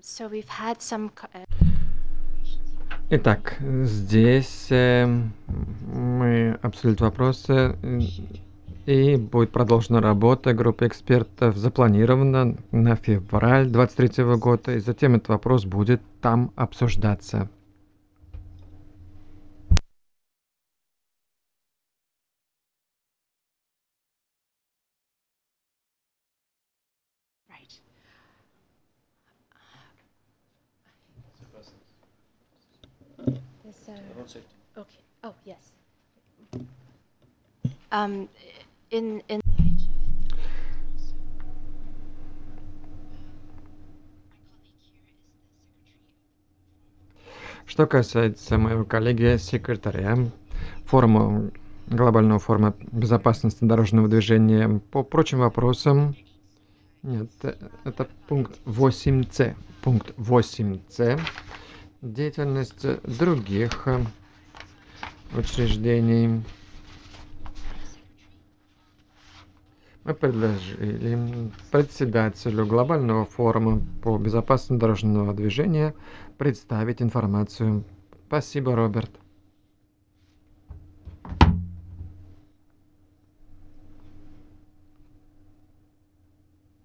Итак, здесь мы обсудили вопросы, и будет продолжена работа группы экспертов, запланирована на февраль 23 года, и затем этот вопрос будет там обсуждаться. Что касается моего коллеги-секретаря форума, глобального форума безопасности дорожного движения, по прочим вопросам, нет, это пункт 8c. Пункт 8c. Деятельность других учреждений. Мы предложили председателю глобального форума по безопасности дорожного движения представить информацию. Спасибо, Роберт.